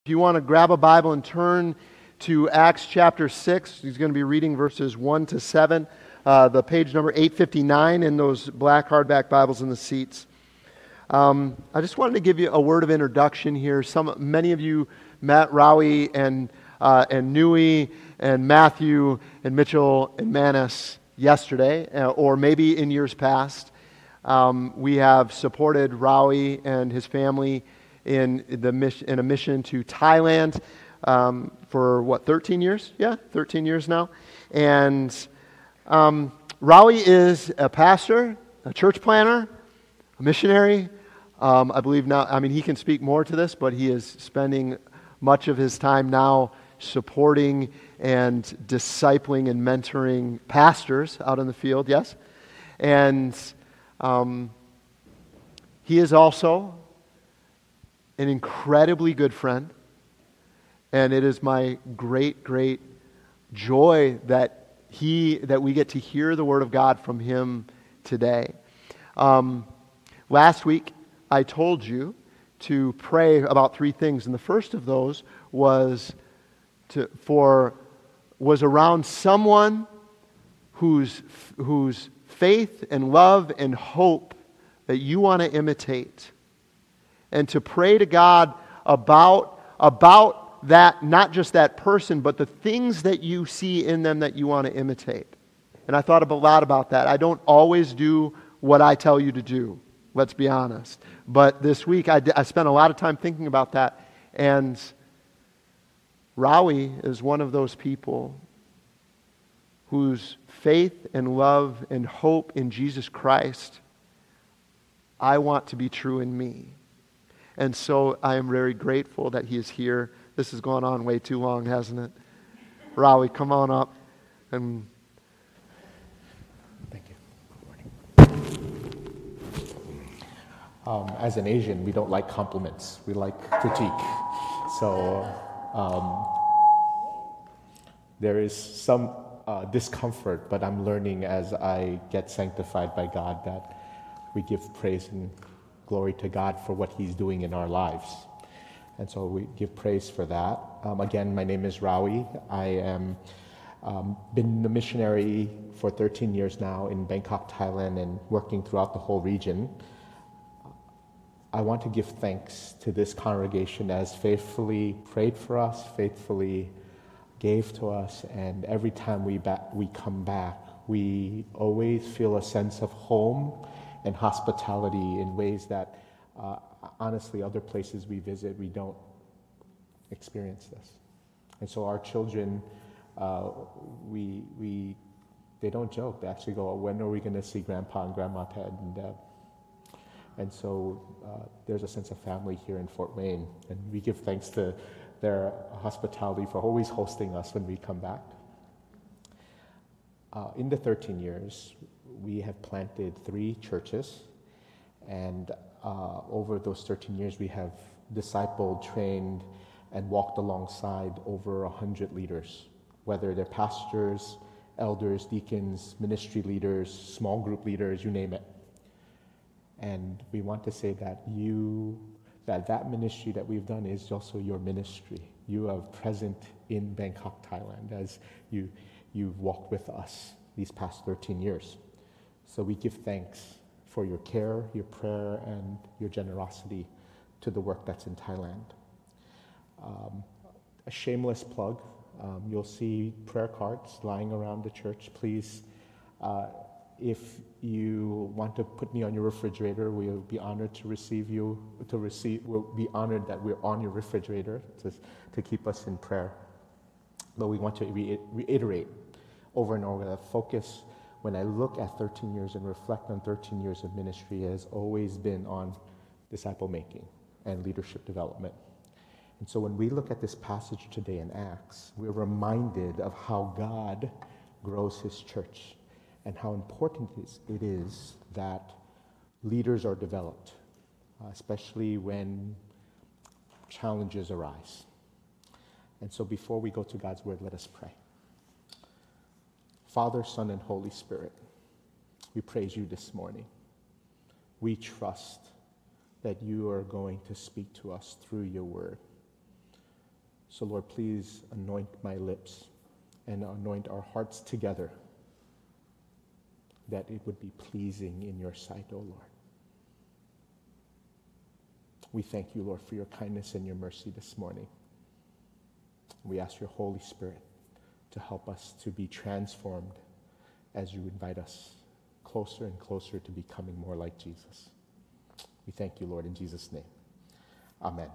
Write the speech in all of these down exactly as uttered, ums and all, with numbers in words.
If you want to grab a Bible and turn to Acts chapter six, he's going to be reading verses one to seven, uh, the page number eight fifty-nine in those black hardback Bibles in the seats. Um, I just wanted to give you a word of introduction here. Some, many of you met Rowie and uh, and Nui and Matthew and Mitchell and Manis yesterday, uh, or maybe in years past. Um, we have supported Rowie and his family in the mission, in a mission to Thailand um, for what, thirteen years? Yeah, thirteen years now. And um, Rowie is a pastor, a church planner, a missionary. Um, I believe now, I mean, he can speak more to this, but he is spending much of his time now supporting and discipling and mentoring pastors out in the field, yes? And um, he is also an incredibly good friend, and it is my great, great joy that he that we get to hear the Word of God from him today. Um, last week, I told you to pray about three things, and the first of those was to for was around someone whose whose faith and love and hope that you want to imitate. And to pray to God about, about that, not just that person, but the things that you see in them that you want to imitate. And I thought a lot about that. I don't always do what I tell you to do, let's be honest. But this week I, I spent a lot of time thinking about that. And Rowie is one of those people whose faith and love and hope in Jesus Christ I want to be true in me. And so I am very grateful that he is here. This has gone on way too long, hasn't it? Rowie, come on up. And Thank you. Um, as an Asian, we don't like compliments. We like critique. So um, there is some uh, discomfort, but I'm learning as I get sanctified by God that we give praise and glory to God for what He's doing in our lives. And so we give praise for that. Um, again, my name is Rowie. I am um, been a missionary for thirteen years now in Bangkok, Thailand, and working throughout the whole region. I want to give thanks to this congregation as faithfully prayed for us, faithfully gave to us, and every time we back, we come back, we always feel a sense of home and hospitality in ways that, uh, honestly, other places we visit, we don't experience this. And so our children, uh, we we they don't joke. They actually go, when are we going to see Grandpa and Grandma Ted and Deb? And so uh, there's a sense of family here in Fort Wayne, and we give thanks to their hospitality for always hosting us when we come back. Uh, in the thirteen years, we have planted three churches, and uh, over those thirteen years, we have discipled, trained, and walked alongside over one hundred leaders, whether they're pastors, elders, deacons, ministry leaders, small group leaders, you name it. And we want to say that you, that that ministry that we've done is also your ministry. You are present in Bangkok, Thailand, as you, you've walked with us these past thirteen years. So we give thanks for your care, your prayer, and your generosity to the work that's in Thailand. Um, a shameless plug, um, you'll see prayer cards lying around the church. Please, uh, if you want to put me on your refrigerator, we'll be honored to receive you, to receive, we'll be honored that we're on your refrigerator to, to keep us in prayer. But we want to re- reiterate over and over that focus, when I look at thirteen years and reflect on thirteen years of ministry, has always been on disciple making and leadership development. And so when we look at this passage today in Acts, we're reminded of how God grows His church and how important it is, it is that leaders are developed, uh, especially when challenges arise. And so before we go to God's Word, let us pray. Father, Son, and Holy Spirit, we praise you this morning. We trust that you are going to speak to us through your word. So Lord, please anoint my lips and anoint our hearts together, that it would be pleasing in your sight, O Lord. We thank you, Lord, for your kindness and your mercy this morning. We ask your Holy Spirit to help us to be transformed as you invite us closer and closer to becoming more like Jesus. We thank you, Lord, in Jesus' name. Amen.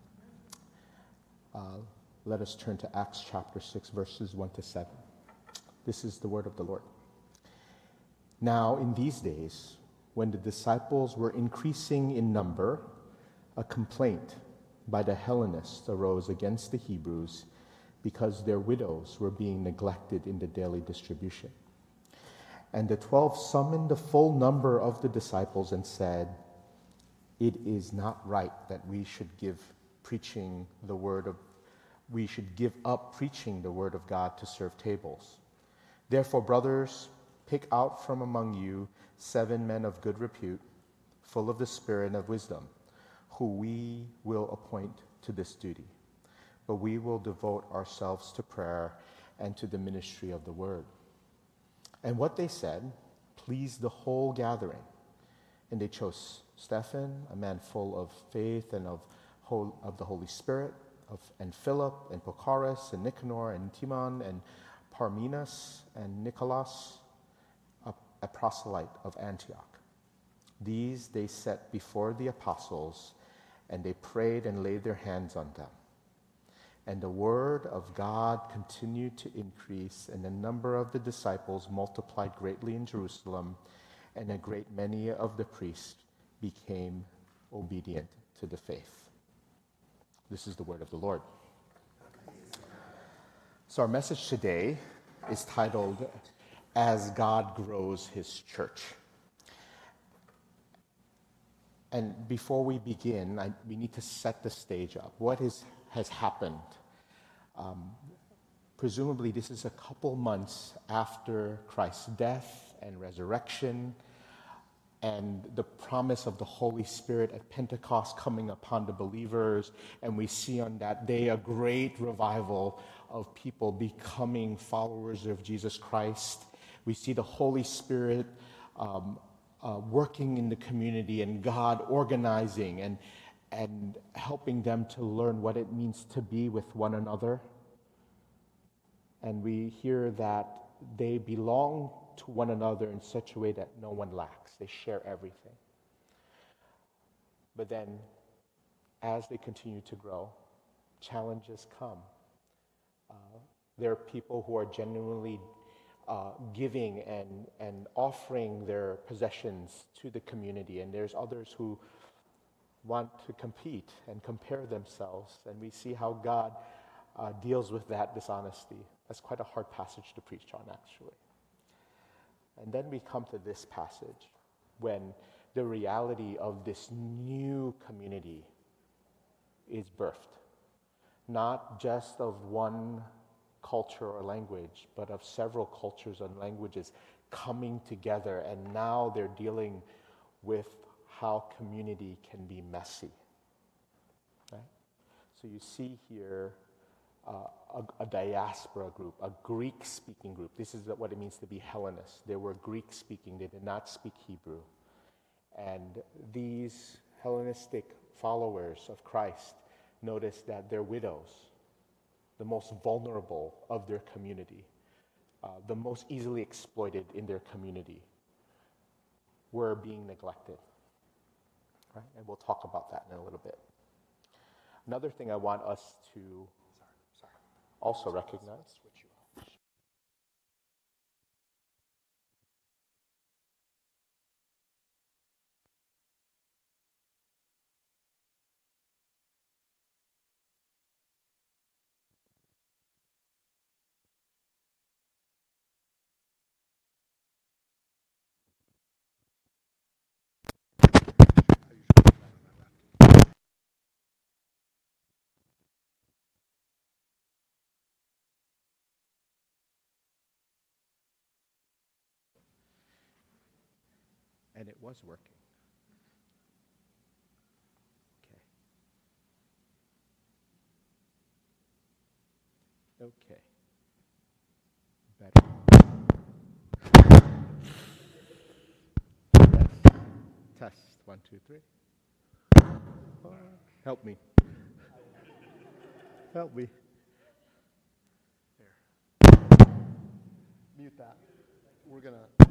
Uh, let us turn to Acts chapter six, verses one to seven. This is the word of the Lord. Now, in these days, when the disciples were increasing in number, a complaint by the Hellenists arose against the Hebrews because their widows were being neglected in the daily distribution. And the twelve summoned the full number of the disciples and said, "It is not right that we should give preaching the word of we should give up preaching the word of God to serve tables. Therefore, brothers, pick out from among you seven men of good repute, full of the Spirit and of wisdom, who we will appoint to this duty. But we will devote ourselves to prayer and to the ministry of the word." And what they said pleased the whole gathering. And they chose Stephen, a man full of faith and of, whole, of the Holy Spirit, of, and Philip, and Prochorus, and Nicanor, and Timon, and Parmenas, and Nicholas, a, a proselyte of Antioch. These they set before the apostles, and they prayed and laid their hands on them. And the word of God continued to increase, and the number of the disciples multiplied greatly in Jerusalem, and a great many of the priests became obedient to the faith. This is the word of the Lord. So our message today is titled, "As God Grows His Church." And before we begin, I, we need to set the stage up. What is, has happened? Um, presumably, this is a couple months after Christ's death and resurrection, and the promise of the Holy Spirit at Pentecost coming upon the believers. And we see on that day a great revival of people becoming followers of Jesus Christ. We see the Holy Spirit um, uh, working in the community, and God organizing and and helping them to learn what it means to be with one another. And we hear that they belong to one another in such a way that no one lacks. They share everything. But then, as they continue to grow, challenges come. Uh, there are people who are genuinely uh, giving and, and offering their possessions to the community, and there's others who want to compete and compare themselves, and we see how God uh, deals with that dishonesty. That's quite a hard passage to preach on, actually. And then we come to this passage when the reality of this new community is birthed, not just of one culture or language, but of several cultures and languages coming together, and now they're dealing with how community can be messy. Right? So you see here uh, a, a diaspora group, a Greek-speaking group. This is what it means to be Hellenists. They were Greek-speaking. They did not speak Hebrew. And these Hellenistic followers of Christ noticed that their widows, the most vulnerable of their community, uh, the most easily exploited in their community, were being neglected. Right? And we'll talk about that in a little bit. Another thing I want us to sorry, sorry. also recognize. And it was working. Okay. Okay. Better. Test. Test. One, two, three. Oh, help me. Help me. There. Mute that. We're going to...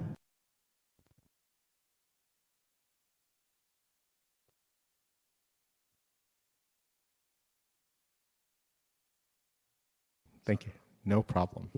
Thank you. No problem.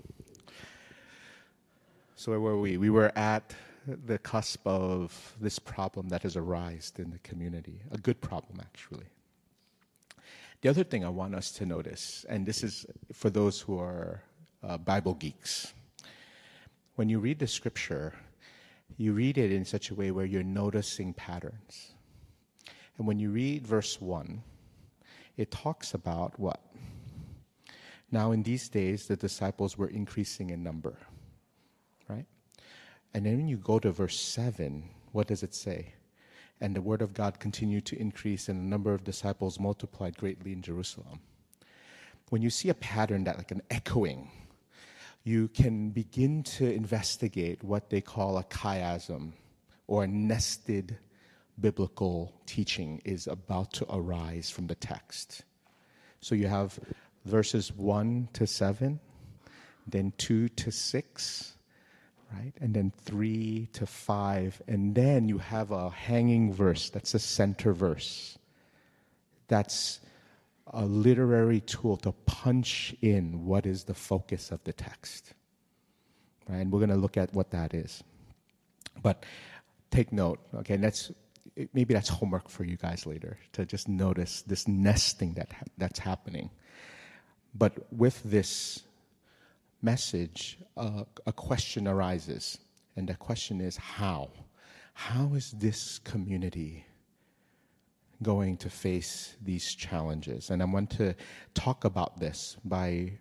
So where were we? We were at the cusp of this problem that has arisen in the community. A good problem, actually. The other thing I want us to notice, and this is for those who are uh, Bible geeks, when you read the scripture, you read it in such a way where you're noticing patterns. And when you read verse one, it talks about what? Now in these days, the disciples were increasing in number, right? And then when you go to verse seven, what does it say? And the word of God continued to increase, and the number of disciples multiplied greatly in Jerusalem. When you see a pattern that like an echoing, you can begin to investigate what they call a chiasm, or a nested biblical teaching is about to arise from the text. So you have verses one to seven, then two to six, right? And then three to five. And then you have a hanging verse, that's a center verse. That's a literary tool to punch in what is the focus of the text. Right? And we're going to look at what that is. But take note, okay, that's maybe that's homework for you guys later, to just notice this nesting that ha- that's happening. But with this message, uh, a question arises, and the question is how? How is this community going to face these challenges? And I want to talk about this by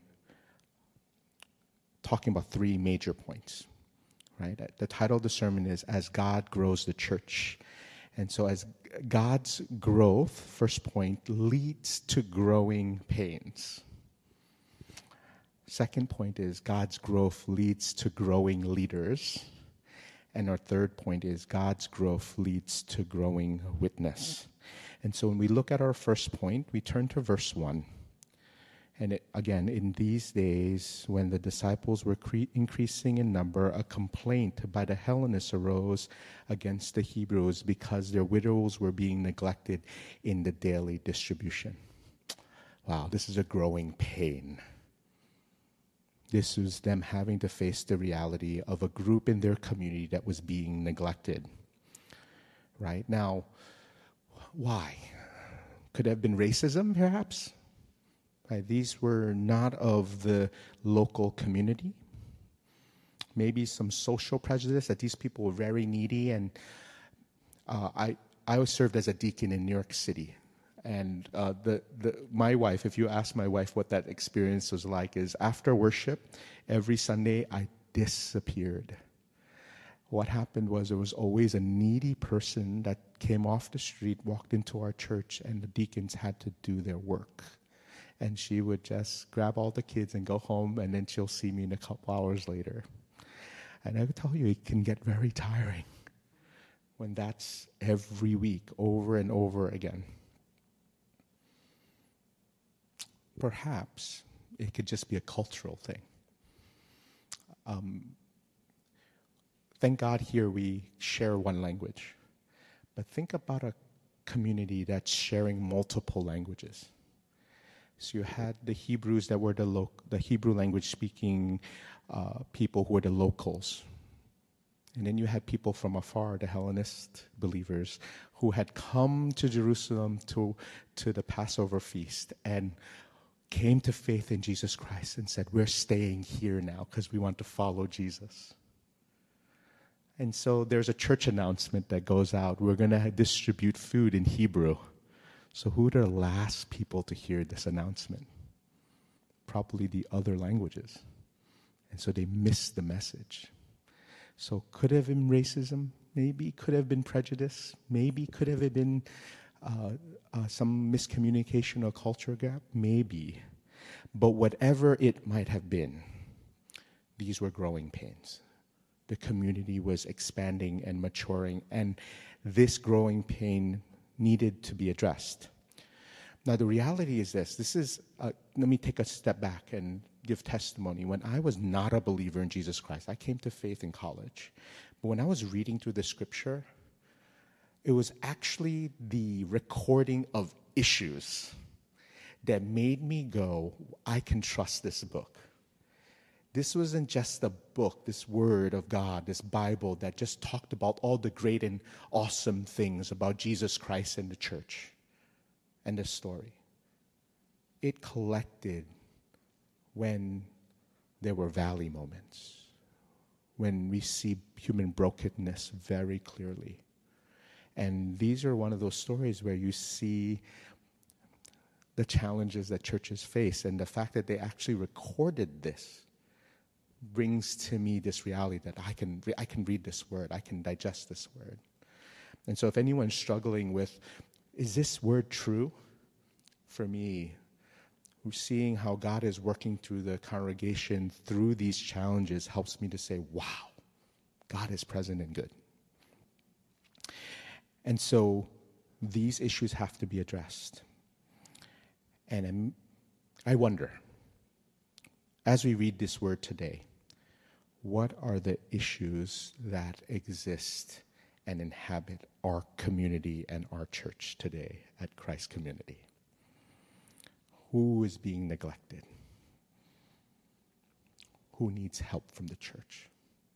talking about three major points, right? The title of the sermon is As God Grows the Church. And so as God's growth, first point, leads to growing pains. Second point is God's growth leads to growing leaders. And our third point is God's growth leads to growing witness. And so when we look at our first point, we turn to verse one. And it, again, in these days, when the disciples were cre- increasing in number, a complaint by the Hellenists arose against the Hebrews because their widows were being neglected in the daily distribution. Wow, this is a growing pain. This was them having to face the reality of a group in their community that was being neglected. Right? Now, why? Could it have been racism, perhaps? Right? These were not of the local community. Maybe some social prejudice that these people were very needy. And uh, I, I was served as a deacon in New York City. And uh, the, the, my wife, if you ask my wife what that experience was like, is after worship, every Sunday I disappeared. What happened was there was always a needy person that came off the street, walked into our church, and the deacons had to do their work. And she would just grab all the kids and go home, and then she'll see me in a couple hours later. And I would tell you, it can get very tiring when that's every week, over and over again. Perhaps it could just be a cultural thing. Um, thank God here we share one language. But think about a community that's sharing multiple languages. So you had the Hebrews that were the lo- the Hebrew language speaking uh, people who were the locals. And then you had people from afar, the Hellenist believers, who had come to Jerusalem to, to the Passover feast and came to faith in Jesus Christ and said, we're staying here now because we want to follow Jesus. And so there's a church announcement that goes out. We're going to distribute food in Hebrew. So who are the last people to hear this announcement? Probably the other languages. And so they missed the message. So could have been racism, maybe could have been prejudice, maybe could have been uh, uh, some miscommunication or culture gap, maybe. But whatever it might have been, these were growing pains. The community was expanding and maturing, and this growing pain needed to be addressed. Now, the reality is this. This is, uh, let me take a step back and give testimony. When I was not a believer in Jesus Christ, I came to faith in college. But when I was reading through the scripture, it was actually the recording of issues that made me go, I can trust this book. This wasn't just a book, this word of God, this Bible that just talked about all the great and awesome things about Jesus Christ and the church and the story. It collected when there were valley moments, when we see human brokenness very clearly. And these are one of those stories where you see the challenges that churches face, and the fact that they actually recorded this brings to me this reality that I can re- I can read this word, I can digest this word. And so if anyone's struggling with, is this word true? For me, seeing how God is working through the congregation through these challenges helps me to say, wow, God is present and good. And so these issues have to be addressed. And I'm, I wonder, as we read this word today, what are the issues that exist and inhabit our community and our church today at Christ Community? Who is being neglected? Who needs help from the church?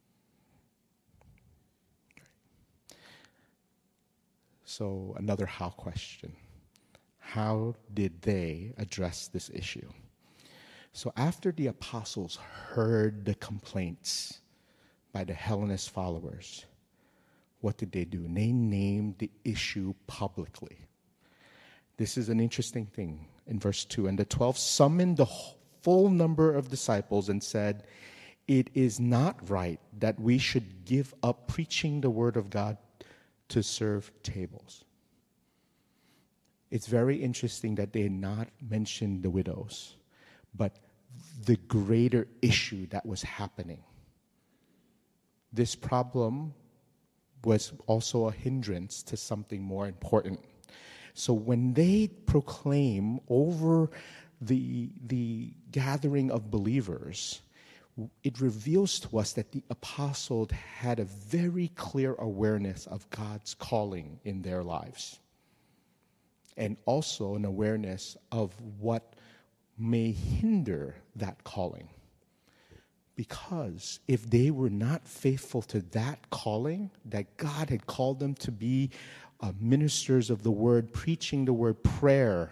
So another how question. How did they address this issue? So after the apostles heard the complaints by the Hellenist followers, what did they do? They named the issue publicly. This is an interesting thing in verse two. And the twelve summoned the full number of disciples and said, it is not right that we should give up preaching the word of God to serve tables. It's very interesting that they had not mentioned the widows, but the greater issue that was happening. This problem was also a hindrance to something more important. So when they proclaim over the, the gathering of believers, it reveals to us that the apostles had a very clear awareness of God's calling in their lives, and also an awareness of what may hinder that calling. Because if they were not faithful to that calling, that God had called them to be uh, ministers of the word, preaching the word, prayer,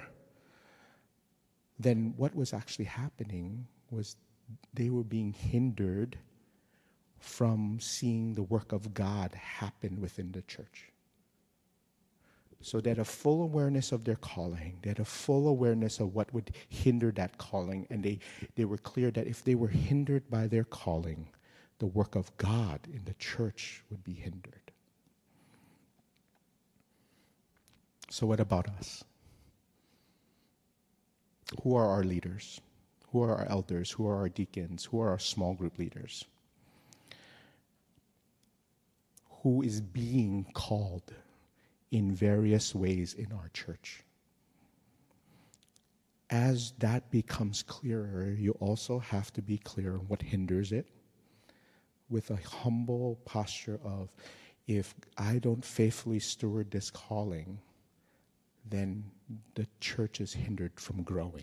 then what was actually happening was they were being hindered from seeing the work of God happen within the church. So they had a full awareness of their calling. They had a full awareness of what would hinder that calling. And they, they were clear that if they were hindered by their calling, the work of God in the church would be hindered. So what about us? Who are our leaders? Who are our elders? Who are our deacons? Who are our small group leaders? Who is being called in various ways in our church? As that becomes clearer, you also have to be clear on what hinders it, with a humble posture of, if I don't faithfully steward this calling, then the church is hindered from growing.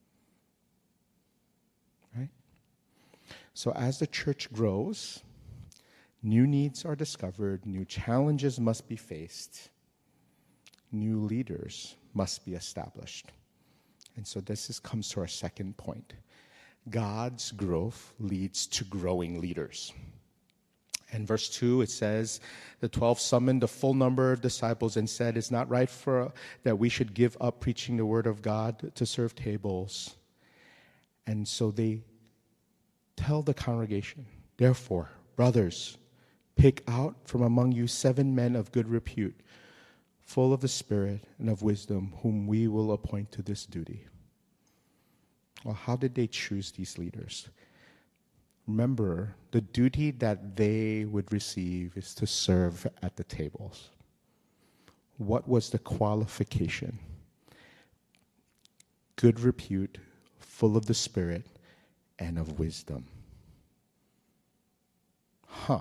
Right? So as the church grows, new needs are discovered, new challenges must be faced, new leaders must be established. And so this is, comes to our second point. God's growth leads to growing leaders. And verse two, it says, the twelve summoned the full number of disciples and said, it's not right for that we should give up preaching the word of God to serve tables. And so they tell the congregation, therefore, brothers, pick out from among you seven men of good repute, full of the Spirit and of wisdom, whom we will appoint to this duty. Well, how did they choose these leaders? Remember, the duty that they would receive is to serve at the tables. What was the qualification? Good repute, full of the Spirit and of wisdom. Huh.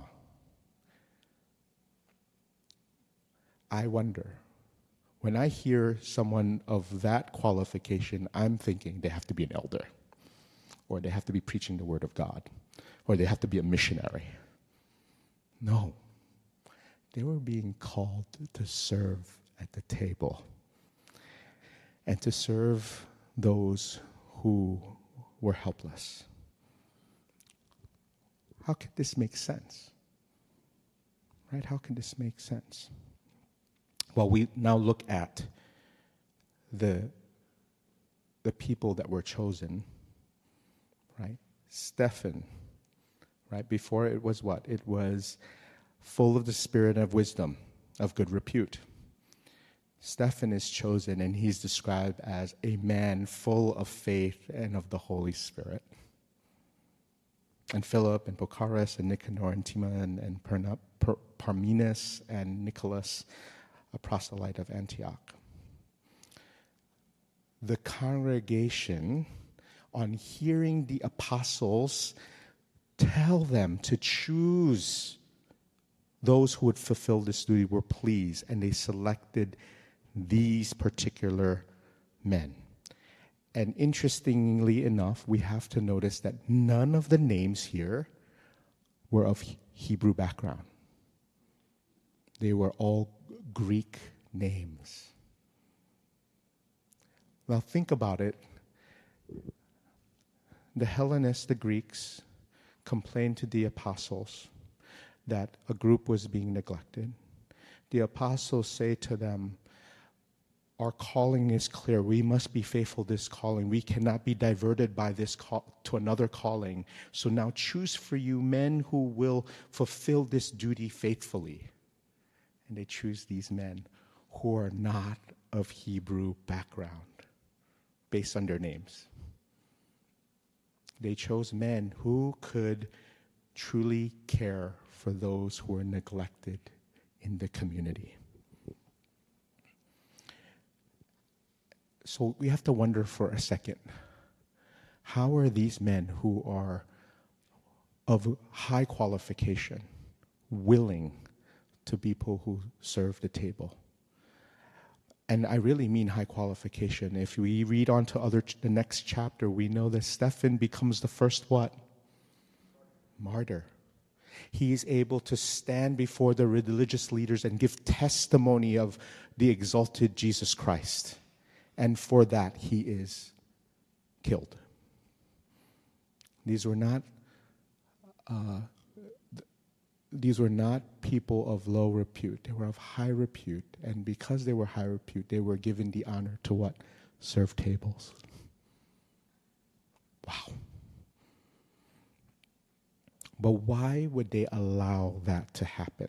I wonder, when I hear someone of that qualification, I'm thinking they have to be an elder, or they have to be preaching the Word of God, or they have to be a missionary. No. They were being called to serve at the table and to serve those who were helpless. How can this make sense? Right? How can this make sense? Well, we now look at the, the people that were chosen, right? Stephen, right? Before it was what? It was full of the Spirit of wisdom, of good repute. Stephen is chosen, and he's described as a man full of faith and of the Holy Spirit. And Philip and Prochorus and Nicanor and Timon and Perna, per, Parmenas and Nicholas, a proselyte of Antioch. The congregation, on hearing the apostles tell them to choose those who would fulfill this duty, were pleased, and they selected these particular men. And interestingly enough, we have to notice that none of the names here were of Hebrew background. They were all Greek names. Now think about it. The Hellenists, the Greeks, complained to the apostles that a group was being neglected. The apostles say to them, our calling is clear. We must be faithful to this calling. We cannot be diverted by this call to another calling. So now choose for you men who will fulfill this duty faithfully. And they choose these men who are not of Hebrew background based on their names. They chose men who could truly care for those who are neglected in the community. So we have to wonder for a second, how are these men who are of high qualification willing to be people who serve the table? And I really mean high qualification. If we read on to other ch- the next chapter, we know that Stephen becomes the first what? Martyr. He is able to stand before the religious leaders and give testimony of the exalted Jesus Christ. And for that, he is killed. These were not uh, th- these were not people of low repute. They were of high repute. And because they were high repute, they were given the honor to what? Serve tables. Wow. But why would they allow that to happen?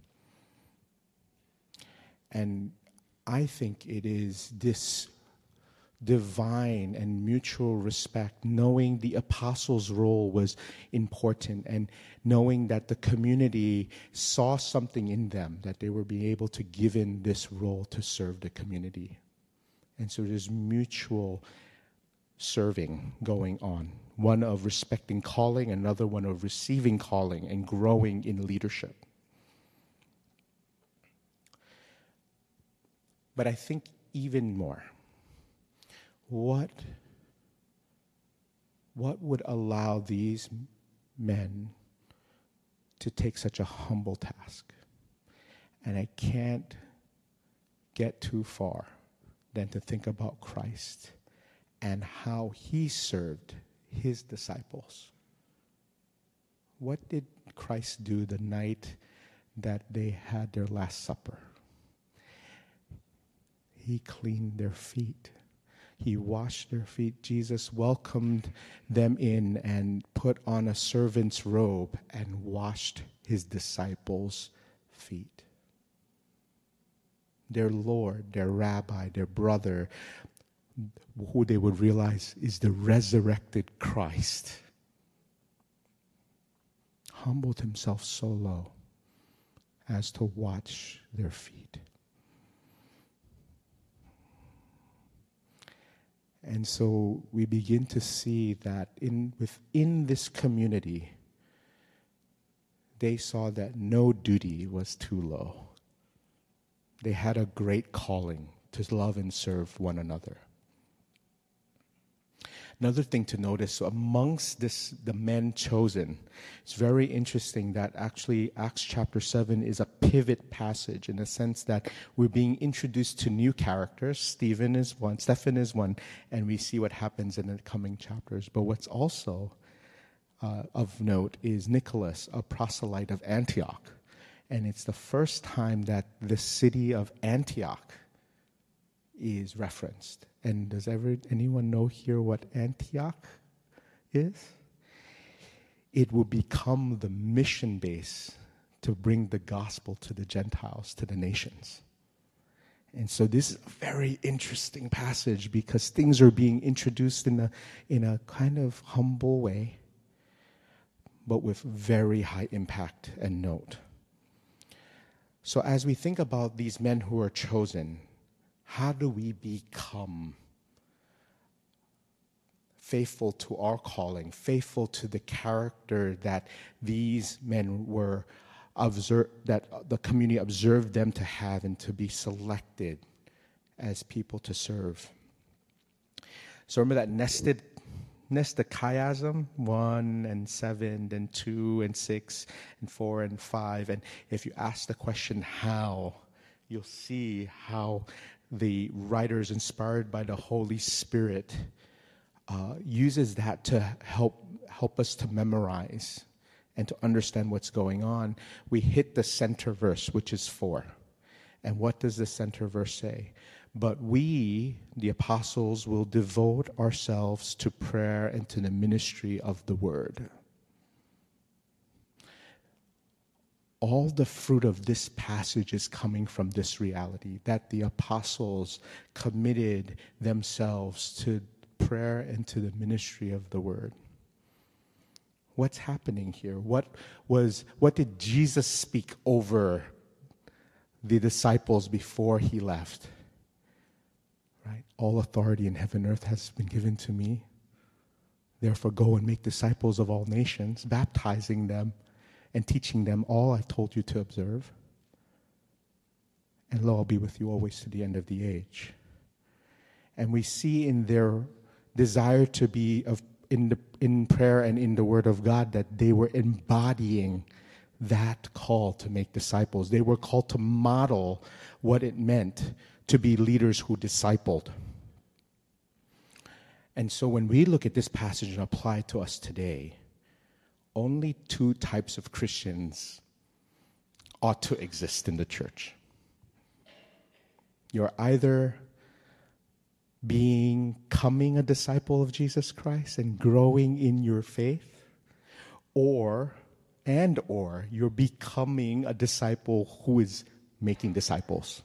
And I think it is this divine and mutual respect, knowing the apostles' role was important and knowing that the community saw something in them, that they were being able to give in this role to serve the community. And so there's mutual serving going on, one of respecting calling, another one of receiving calling and growing in leadership. But I think even more, what, what would allow these men to take such a humble task? And I can't get too far than to think about Christ and how he served his disciples. What did Christ do the night that they had their Last Supper? He cleaned their feet. He washed their feet. Jesus welcomed them in and put on a servant's robe and washed his disciples' feet. Their Lord, their rabbi, their brother, who they would realize is the resurrected Christ, humbled himself so low as to watch their feet. And so we begin to see that in within this community, they saw that no duty was too low. They had a great calling to love and serve one another. Another thing to notice, so amongst this, the men chosen, it's very interesting that actually Acts chapter seven is a pivot passage in the sense that we're being introduced to new characters. Stephen is one, Stephen is one, and we see what happens in the coming chapters. But what's also uh, of note is Nicholas, a proselyte of Antioch. And it's the first time that the city of Antioch is referenced. And does ever anyone know here what Antioch is? It will become the mission base to bring the gospel to the Gentiles, to the nations. And so this is a very interesting passage because things are being introduced in a, in a kind of humble way, but with very high impact and note. So as we think about these men who are chosen, how do we become faithful to our calling, faithful to the character that these men were observed, that the community observed them to have and to be selected as people to serve? So remember that nested, nested chiasm, one and seven, then two and six and four and five. And if you ask the question how, you'll see how the writers inspired by the Holy Spirit uh, uses that to help help us to memorize and to understand what's going on. We hit the center verse, which is four. And what does the center verse say? But we, the apostles, will devote ourselves to prayer and to the ministry of the word. All the fruit of this passage is coming from this reality, that the apostles committed themselves to prayer and to the ministry of the word. What's happening here? What was what did Jesus speak over the disciples before he left? Right? All authority in heaven and earth has been given to me. Therefore go and make disciples of all nations, baptizing them and teaching them all I told you to observe. And lo, I'll be with you always to the end of the age. And we see in their desire to be of in the in prayer and in the Word of God that they were embodying that call to make disciples. They were called to model what it meant to be leaders who discipled. And so when we look at this passage and apply it to us today, only two types of Christians ought to exist in the church. You're either being, becoming a disciple of Jesus Christ and growing in your faith, or, and or, you're becoming a disciple who is making disciples.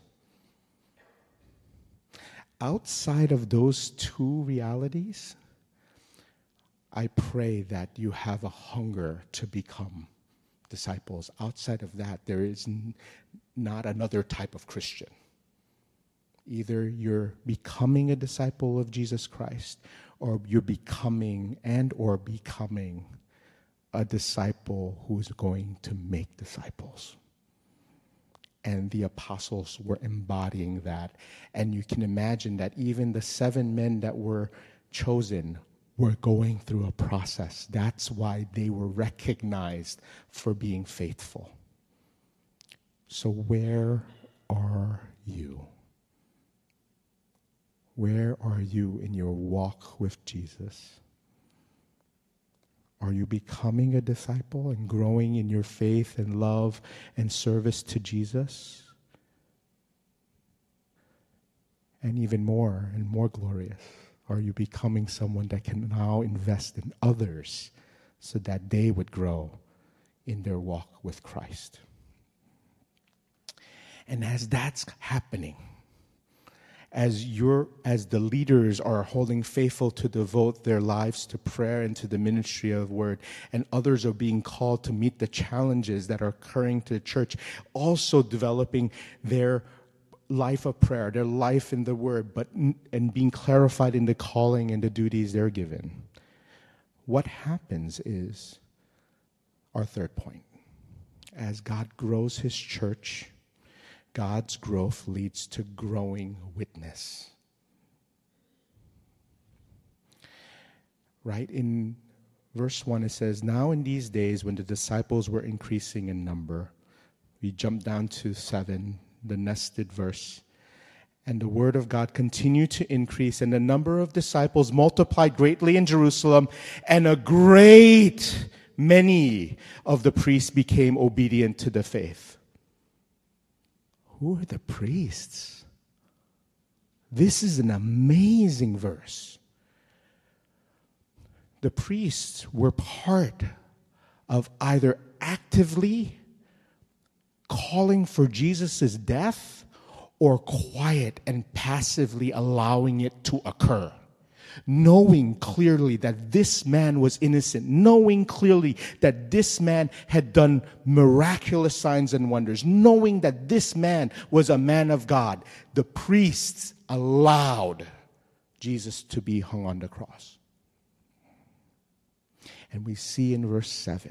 Outside of those two realities, I pray that you have a hunger to become disciples. Outside of that, there is n- not another type of Christian. Either you're becoming a disciple of Jesus Christ, or you're becoming and or becoming a disciple who's going to make disciples. And the apostles were embodying that. And you can imagine that even the seven men that were chosen were going through a process. That's why they were recognized for being faithful. So where are you? Where are you in your walk with Jesus? Are you becoming a disciple and growing in your faith and love and service to Jesus? And even more and more glorious, are you becoming someone that can now invest in others so that they would grow in their walk with Christ? And as that's happening, as you're, as the leaders are holding faithful to devote their lives to prayer and to the ministry of word, and others are being called to meet the challenges that are occurring to the church, also developing their life of prayer, their life in the word, but and being clarified in the calling and the duties they're given. What happens is our third point. As God grows his church, God's growth leads to growing witness. Right? In verse one it says, "Now in these days when the disciples were increasing in number," we jump down to seven, the nested verse, "and the word of God continued to increase, and the number of disciples multiplied greatly in Jerusalem, and a great many of the priests became obedient to the faith." Who are the priests? This is an amazing verse. The priests were part of either actively calling for Jesus' death or quiet and passively allowing it to occur. Knowing clearly that this man was innocent, knowing clearly that this man had done miraculous signs and wonders, knowing that this man was a man of God, the priests allowed Jesus to be hung on the cross. And we see in verse seven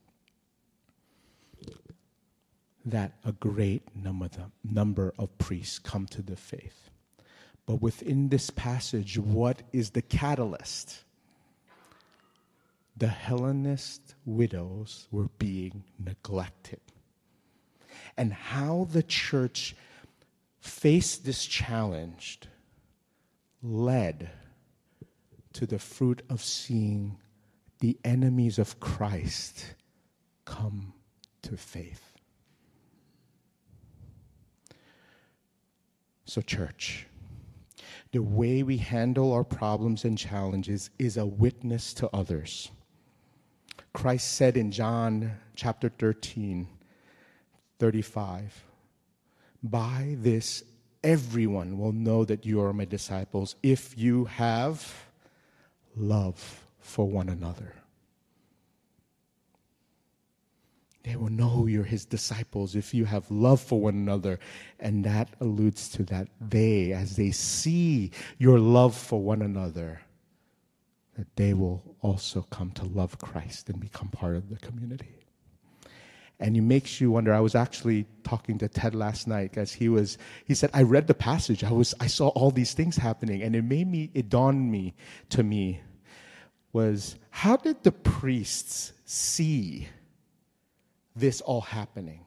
that a great number of priests come to the faith. But within this passage, what is the catalyst? The Hellenist widows were being neglected. And how the church faced this challenge led to the fruit of seeing the enemies of Christ come to faith. So, church, the way we handle our problems and challenges is a witness to others. Christ said in John chapter thirteen, thirty-five, "By this everyone will know that you are my disciples if you have love for one another." They will know you're his disciples if you have love for one another. And that alludes to that they, as they see your love for one another, that they will also come to love Christ and become part of the community. And it makes you wonder. I was actually talking to Ted last night as he was, he said, I read the passage. I was, I saw all these things happening, and it made me, it dawned me, to me, was how did the priests see this all happening?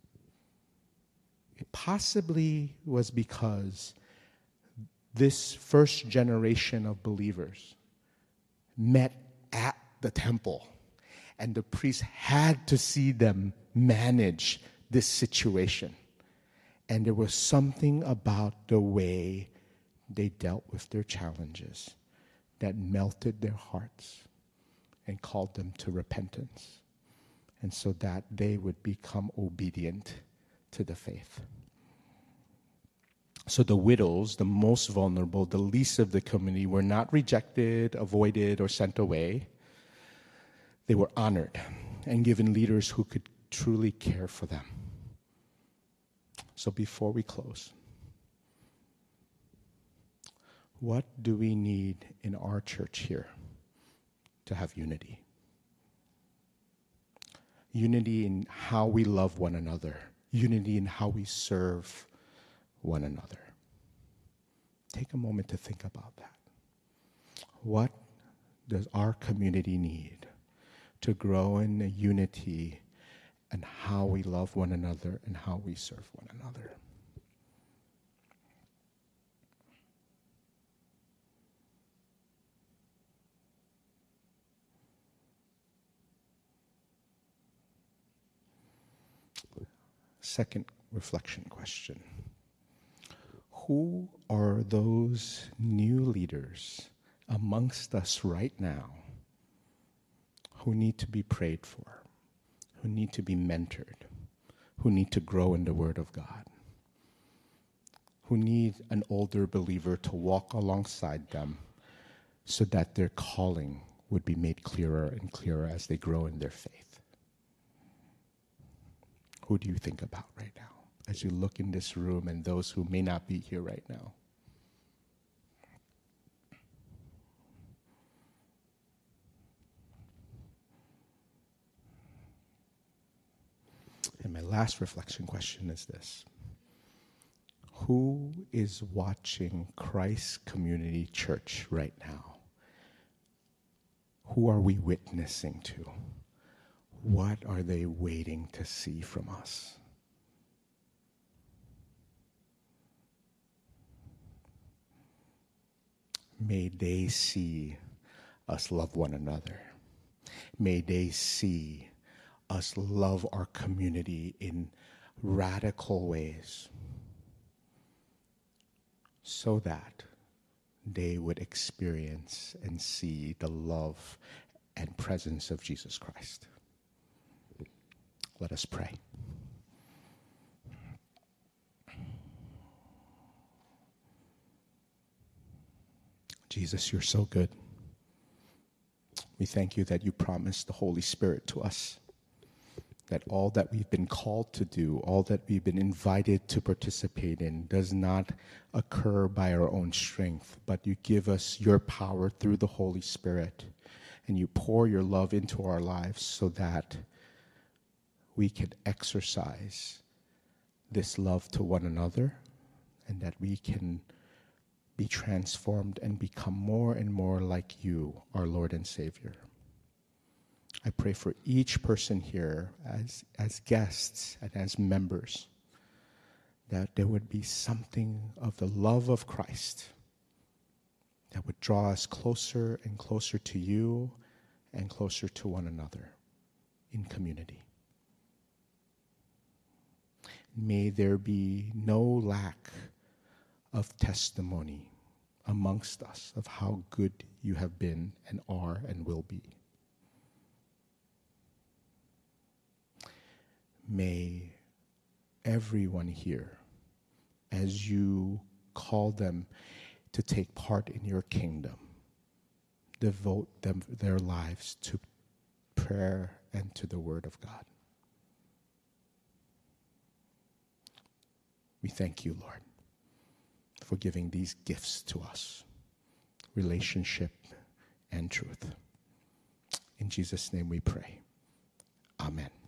It possibly was because this first generation of believers met at the temple, and the priests had to see them manage this situation. And there was something about the way they dealt with their challenges that melted their hearts and called them to repentance, and so that they would become obedient to the faith. So the widows, the most vulnerable, the least of the community, were not rejected, avoided, or sent away. They were honored and given leaders who could truly care for them. So before we close, what do we need in our church here to have unity? Unity in how we love one another. Unity in how we serve one another. Take a moment to think about that. What does our community need to grow in the unity and how we love one another and how we serve one another? Second reflection question. Who are those new leaders amongst us right now who need to be prayed for, who need to be mentored, who need to grow in the Word of God? who need an older believer to walk alongside them so that their calling would be made clearer and clearer as they grow in their faith. Who do you think about right now as you look in this room and those who may not be here right now? And my last reflection question is this. Who is watching Christ Community Church right now? Who are we witnessing to? What are they waiting to see from us? May they see us love one another. May they see us love our community in radical ways so that they would experience and see the love and presence of Jesus Christ. Let us pray. Jesus, you're so good. We thank you that you promised the Holy Spirit to us, that all that we've been called to do, all that we've been invited to participate in, does not occur by our own strength, but you give us your power through the Holy Spirit, and you pour your love into our lives so that we can exercise this love to one another, and that we can be transformed and become more and more like you, our Lord and Savior. I pray for each person here as, as guests and as members, that there would be something of the love of Christ that would draw us closer and closer to you and closer to one another in community. May there be no lack of testimony amongst us of how good you have been and are and will be. May everyone here, as you call them to take part in your kingdom, devote them their lives to prayer and to the Word of God. We thank you, Lord, for giving these gifts to us, relationship and truth. In Jesus' name we pray. Amen.